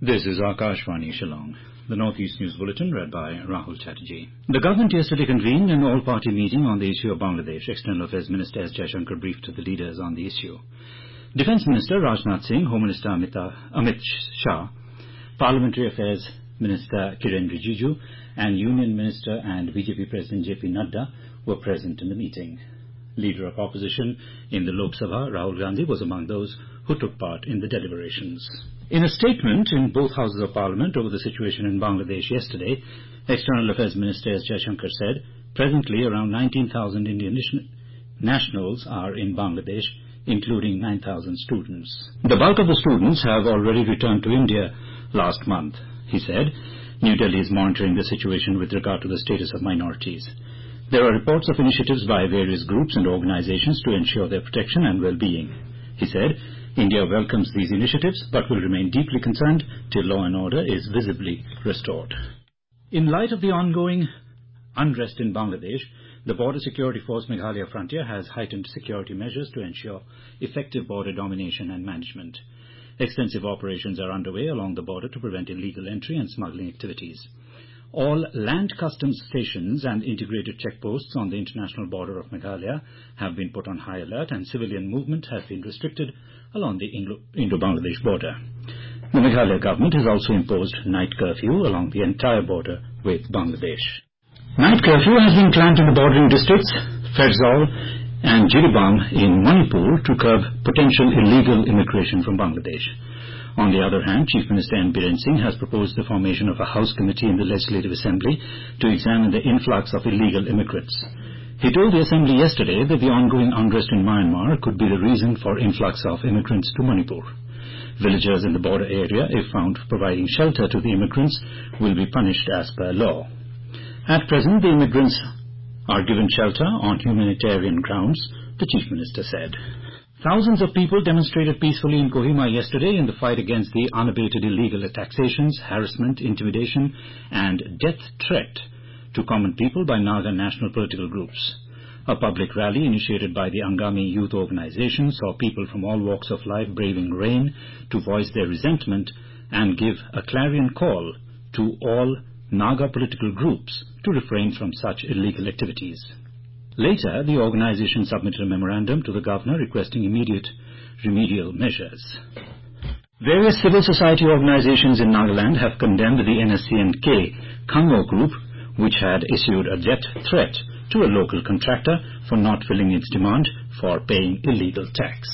This is Akashvani Shillong. The Northeast News Bulletin read by Rahul Chatterjee. The government yesterday convened an all-party meeting on the issue of Bangladesh. External Affairs Minister S. Jaishankar briefed the leaders on the issue. Defence Minister Rajnath Singh, Home Minister Amit Shah, Parliamentary Affairs Minister Kiren Rijiju, and Union Minister and BJP President J.P. Nadda were present in the meeting. Leader of opposition in the Lok Sabha, Rahul Gandhi, was among those who took part in the deliberations. In a statement in both houses of parliament over the situation in Bangladesh yesterday, External Affairs Minister S. Jaishankar said, presently around 19,000 Indian nationals are in Bangladesh, including 9,000 students. The bulk of the students have already returned to India last month. He said, New Delhi is monitoring the situation with regard to the status of minorities. There are reports of initiatives by various groups and organizations to ensure their protection and well-being. He said, India welcomes these initiatives but will remain deeply concerned till law and order is visibly restored. In light of the ongoing unrest in Bangladesh, the Border Security Force Meghalaya Frontier has heightened security measures to ensure effective border domination and management. Extensive operations are underway along the border to prevent illegal entry and smuggling activities. All land customs stations and integrated checkposts on the international border of Meghalaya have been put on high alert, and civilian movement has been restricted along the Indo-Bangladesh border. The Meghalaya government has also imposed night curfew along the entire border with Bangladesh. Night curfew has been planned in the bordering districts, Ferzaul and Jiribam in Manipur, to curb potential illegal immigration from Bangladesh. On the other hand, Chief Minister N. Biren Singh has proposed the formation of a House committee in the Legislative Assembly to examine the influx of illegal immigrants. He told the Assembly yesterday that the ongoing unrest in Myanmar could be the reason for influx of immigrants to Manipur. Villagers in the border area, if found providing shelter to the immigrants, will be punished as per law. At present, the immigrants are given shelter on humanitarian grounds, the Chief Minister said. Thousands of people demonstrated peacefully in Kohima yesterday in the fight against the unabated illegal taxations, harassment, intimidation, and death threat to common people by Naga national political groups. A public rally initiated by the Angami Youth Organization saw people from all walks of life braving rain to voice their resentment and give a clarion call to all Naga political groups to refrain from such illegal activities. Later, the organization submitted a memorandum to the governor requesting immediate remedial measures. Various civil society organizations in Nagaland have condemned the NSCN-K Kango group, which had issued a death threat to a local contractor for not filling its demand for paying illegal tax.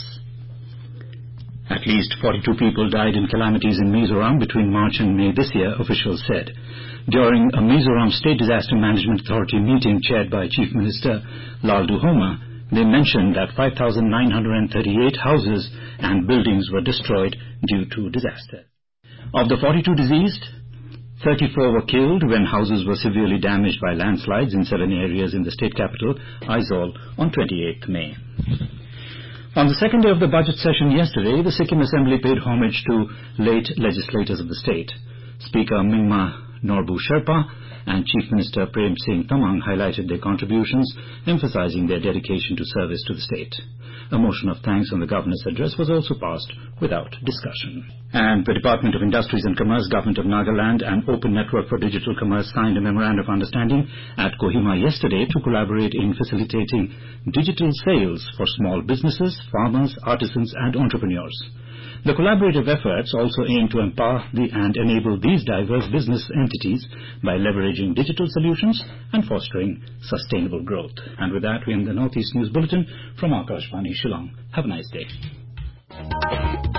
At least 42 people died in calamities in Mizoram between March and May this year, officials said. During a Mizoram State Disaster Management Authority meeting chaired by Chief Minister Laldu Homa, they mentioned that 5,938 houses and buildings were destroyed due to disaster. Of the 42 deceased, 34 were killed when houses were severely damaged by landslides in 7 areas in the state capital, Aizawl, on 28th May. On the second day of the budget session yesterday, the Sikkim Assembly paid homage to late legislators of the state. Speaker Mingma Norbu Sherpa and Chief Minister Prem Singh Tamang highlighted their contributions, emphasizing their dedication to service to the state. A motion of thanks on the governor's address was also passed without discussion. And the Department of Industries and Commerce, Government of Nagaland and Open Network for Digital Commerce signed a memorandum of understanding at Kohima yesterday to collaborate in facilitating digital sales for small businesses, farmers, artisans and entrepreneurs. The collaborative efforts also aim to empower and enable these diverse business entities by leveraging digital solutions and fostering sustainable growth. And with that, we end the Northeast News Bulletin from Akashvani Shillong. Have a nice day.